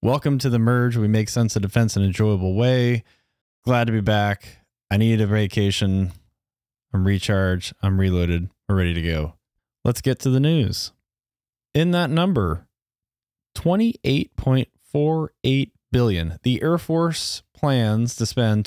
Welcome to The Merge. We make sense of defense in an enjoyable way. Glad to be back. I needed a vacation. I'm recharged. I'm reloaded. We're ready to go. Let's get to the news. In that number, $28.48 billion. The Air Force plans to spend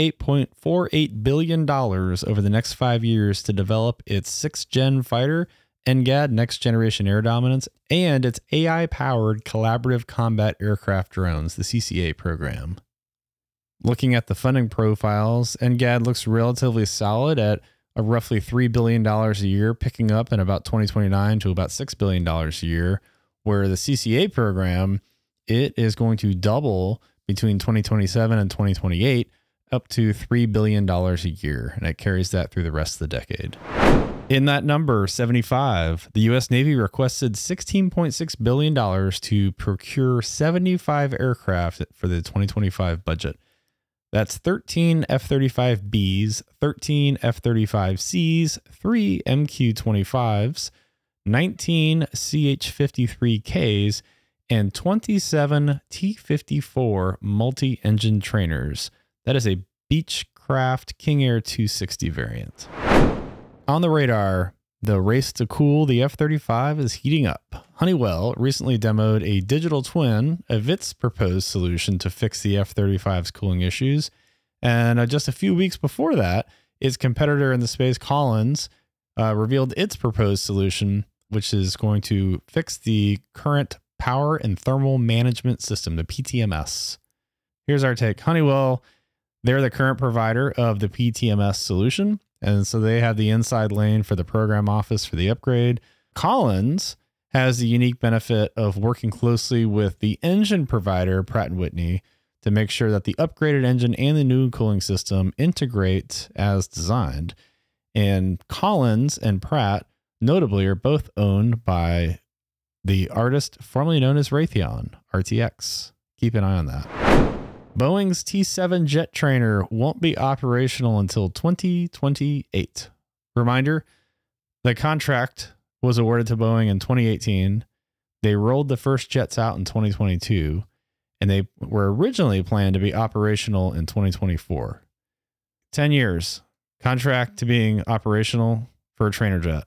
$28.48 billion over the next 5 years to develop its 6th-gen fighter, NGAD, Next Generation Air Dominance, and its AI-powered Collaborative Combat Aircraft Drones, the CCA program. Looking at the funding profiles, NGAD looks relatively solid at a roughly $3 billion a year, picking up in about 2029 to about $6 billion a year, where the CCA program, it is going to double between 2027 and 2028, up to $3 billion a year, and it carries that through the rest of the decade. In that number, 75, the U.S. Navy requested $16.6 billion to procure 75 aircraft for the 2025 budget. That's 13 F-35Bs, 13 F-35Cs, 3 MQ-25s, 19 CH-53Ks, and 27 T-54 multi-engine trainers. That is a Beechcraft King Air 260 variant. On the radar, the race to cool the F-35 is heating up. Honeywell recently demoed a digital twin of its proposed solution to fix the F-35's cooling issues. And just a few weeks before that, its competitor in the space, Collins, revealed its proposed solution, which is going to fix the current power and thermal management system, the PTMS. Here's our take. Honeywell, they're the current provider of the PTMS solution. And so they have the inside lane for the program office for the upgrade. Collins has the unique benefit of working closely with the engine provider, Pratt & Whitney, to make sure that the upgraded engine and the new cooling system integrate as designed. And Collins and Pratt, notably, are both owned by the artist formerly known as Raytheon, RTX. Keep an eye on that. Boeing's T-7 jet trainer won't be operational until 2028. Reminder, the contract was awarded to Boeing in 2018. They rolled the first jets out in 2022, and they were originally planned to be operational in 2024. 10 years, contract to being operational for a trainer jet.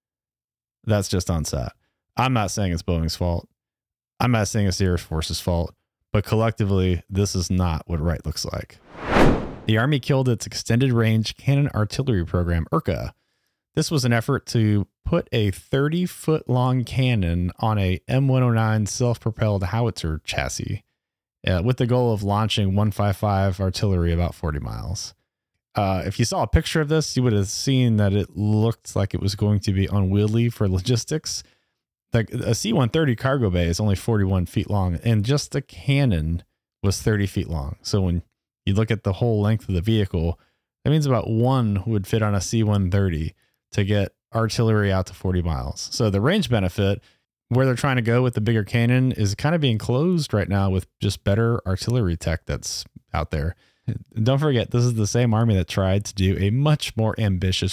That's just on set. I'm not saying it's Boeing's fault. I'm not saying it's the Air Force's fault. But collectively, this is not what right looks like. The Army killed its Extended Range Cannon Artillery program, IRCA. This was an effort to put a 30-foot long cannon on a M109 self-propelled howitzer chassis with the goal of launching 155 artillery about 40 miles. If you saw a picture of this, you would have seen that it looked like it was going to be unwieldy for logistics. Like a C-130 cargo bay is only 41 feet long, and just the cannon was 30 feet long. So when you look at the whole length of the vehicle, that means about one would fit on a C-130 to get artillery out to 40 miles. So the range benefit, where they're trying to go with the bigger cannon, is kind of being closed right now with just better artillery tech that's out there. And don't forget, this is the same Army that tried to do a much more ambitious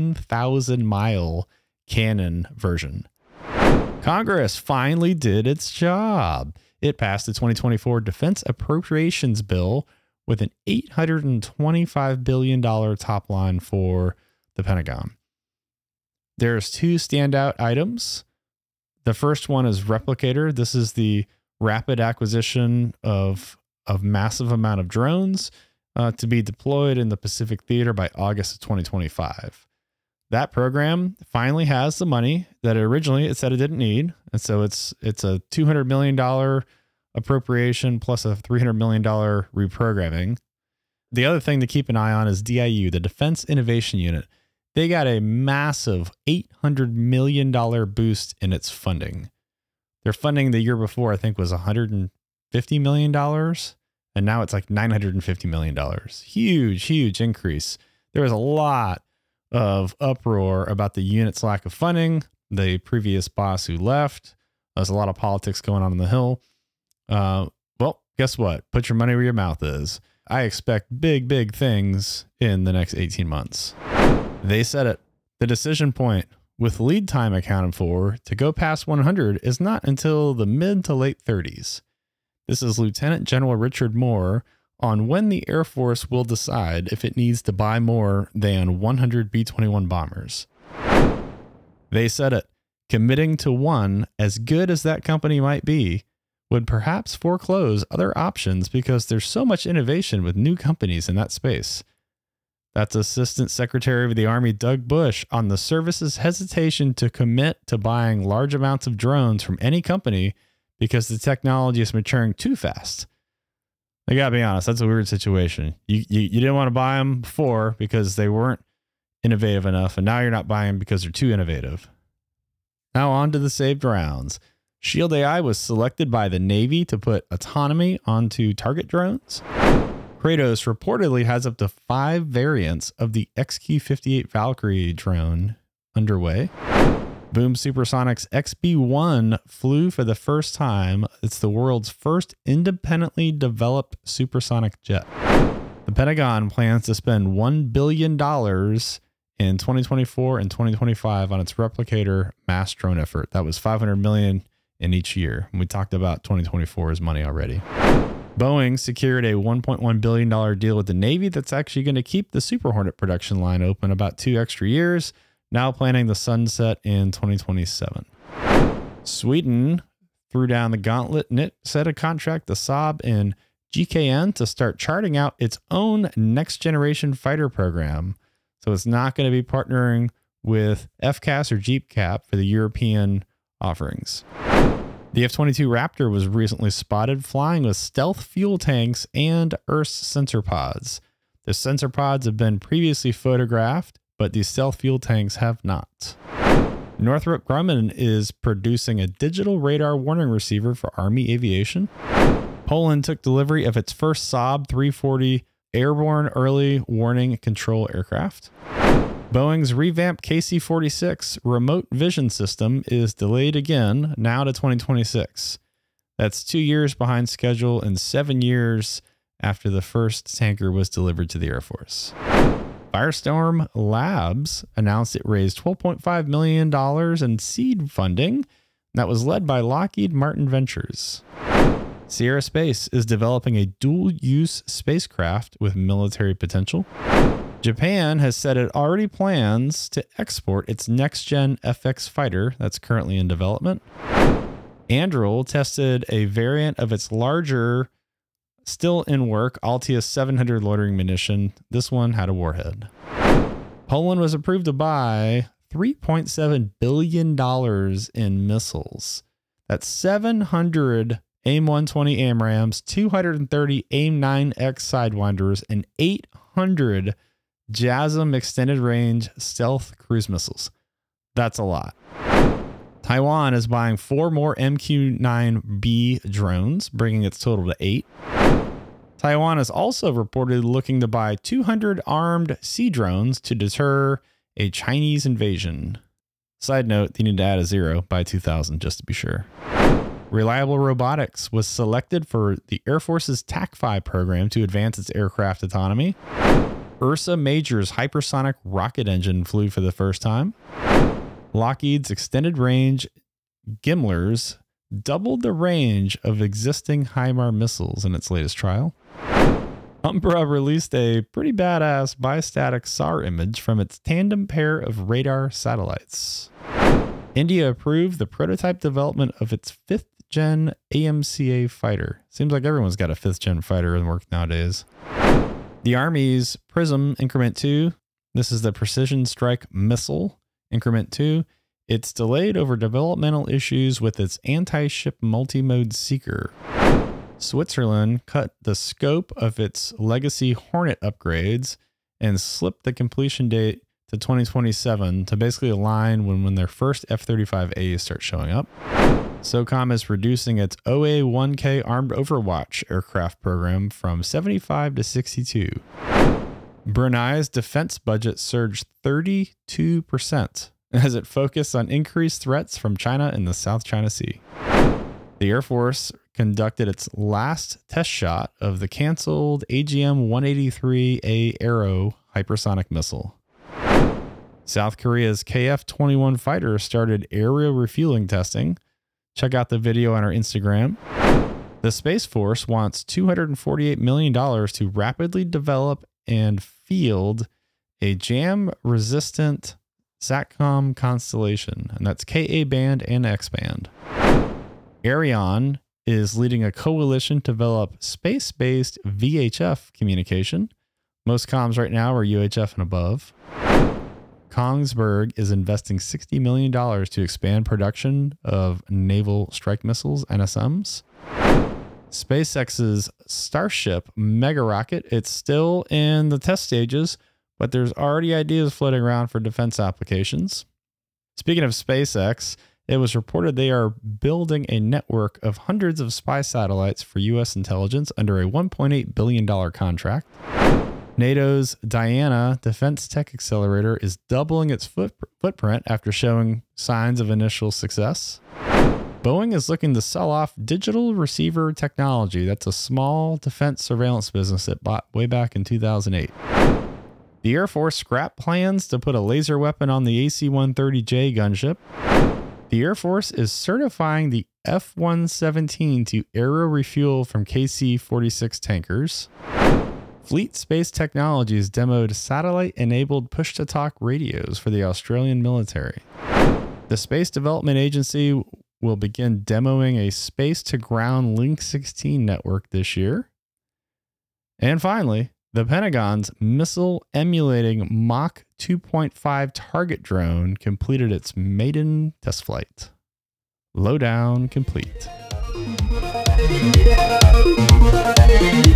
1,000-mile cannon version. Congress finally did its job. It passed the 2024 Defense Appropriations Bill with an $825 billion top line for the Pentagon. There's two standout items. The first one is Replicator. This is the rapid acquisition of massive amount of drones to be deployed in the Pacific Theater by August of 2025. That program finally has the money that originally it said it didn't need. And so it's a $200 million appropriation plus a $300 million reprogramming. The other thing to keep an eye on is DIU, the Defense Innovation Unit. They got a massive $800 million boost in its funding. Their funding the year before, I think, was $150 million. And now it's like $950 million. Huge increase. There was a lot of uproar about the unit's lack of funding. The previous boss who left. There's a lot of politics going on the Hill. Well, guess what? Put your money where your mouth is. I expect big things in the next 18 months. They said it. The decision point, with lead time accounted for, to go past 100 is not until the mid to late 30s. This is Lieutenant General Richard Moore on when the Air Force will decide if it needs to buy more than 100 B-21 bombers. They said it. Committing to one, as good as that company might be, would perhaps foreclose other options because there's so much innovation with new companies in that space. That's Assistant Secretary of the Army Doug Bush on the service's hesitation to commit to buying large amounts of drones from any company because the technology is maturing too fast. I gotta be honest, that's a weird situation. You didn't want to buy them before because they weren't innovative enough, and now you're not buying them because they're too innovative. Now on to the saved rounds. Shield AI was selected by the Navy to put autonomy onto target drones. Kratos reportedly has up to 5 variants of the XQ-58 Valkyrie drone underway. Boom Supersonics XB-1 flew for the first time. It's the world's first independently developed supersonic jet. The Pentagon plans to spend $1 billion in 2024 and 2025 on its replicator mass drone effort. That was $500 million in each year. We talked about 2024's money already. Boeing secured a $1.1 billion deal with the Navy that's actually going to keep the Super Hornet production line open about 2 extra years, now planning the sunset in 2027. Sweden threw down the gauntlet and it set a contract to Saab and GKN to start charting out its own next generation fighter program. So it's not going to be partnering with FCAS or JeepCap for the European offerings. The F-22 Raptor was recently spotted flying with stealth fuel tanks and IRST sensor pods. The sensor pods have been previously photographed, but the stealth fuel tanks have not. Northrop Grumman is producing a digital radar warning receiver for Army aviation. Poland took delivery of its first Saab 340 airborne early warning control aircraft. Boeing's revamped KC-46 remote vision system is delayed again, now to 2026. That's 2 years behind schedule and 7 years after the first tanker was delivered to the Air Force. Firestorm Labs announced it raised $12.5 million in seed funding that was led by Lockheed Martin Ventures. Sierra Space is developing a dual-use spacecraft with military potential. Japan has said it already plans to export its next-gen FX fighter that's currently in development. Anduril tested a variant of its larger, still in work, Altius 700 loitering munition. This one had a warhead. Poland was approved to buy $3.7 billion in missiles. That's 700 AIM-120 AMRAAMs, 230 AIM-9X Sidewinders, and 800 JASSM extended range stealth cruise missiles. That's a lot. Taiwan is buying 4 more MQ-9B drones, bringing its total to 8. Taiwan is also reportedly looking to buy 200 armed sea drones to deter a Chinese invasion. Side note, they need to add a 0 by 2000 just to be sure. Reliable Robotics was selected for the Air Force's TAC-5 program to advance its aircraft autonomy. Ursa Major's hypersonic rocket engine flew for the first time. Lockheed's extended range Gimlers doubled the range of existing HIMARS missiles in its latest trial. Umbra released a pretty badass bistatic SAR image from its tandem pair of radar satellites. India approved the prototype development of its 5th gen AMCA fighter. Seems like everyone's got a 5th gen fighter in work nowadays. The Army's PrSM Increment 2. This is the Precision Strike Missile Increment 2. It's delayed over developmental issues with its anti-ship multi-mode seeker. Switzerland cut the scope of its legacy Hornet upgrades and slipped the completion date to 2027 to basically align when their first F-35As start showing up. SOCOM is reducing its OA-1K Armed Overwatch aircraft program from 75 to 62. Brunei's defense budget surged 32% as it focused on increased threats from China in the South China Sea. The Air Force conducted its last test shot of the canceled AGM-183A Arrow hypersonic missile. South Korea's KF-21 fighter started aerial refueling testing. Check out the video on our Instagram. The Space Force wants $248 million to rapidly develop and field a jam-resistant SATCOM constellation, and that's Ka-band and X-band. Aireon is leading a coalition to develop space-based VHF communication. Most comms right now are UHF and above. Kongsberg is investing $60 million to expand production of naval strike missiles, NSMs. SpaceX's Starship mega rocket, it's still in the test stages, but there's already ideas floating around for defense applications. Speaking of SpaceX, it was reported they are building a network of hundreds of spy satellites for U.S. intelligence under a $1.8 billion contract. NATO's Diana Defense Tech Accelerator is doubling its footprint after showing signs of initial success. Boeing is looking to sell off digital receiver technology. That's a small defense surveillance business it bought way back in 2008. The Air Force scrapped plans to put a laser weapon on the AC-130J gunship. The Air Force is certifying the F-117 to aero refuel from KC-46 tankers. Fleet Space Technologies demoed satellite-enabled push-to-talk radios for the Australian military. The Space Development Agency will begin demoing a space-to-ground Link 16 network this year. And finally, the Pentagon's missile-emulating Mach 2.5 target drone completed its maiden test flight. Lowdown complete.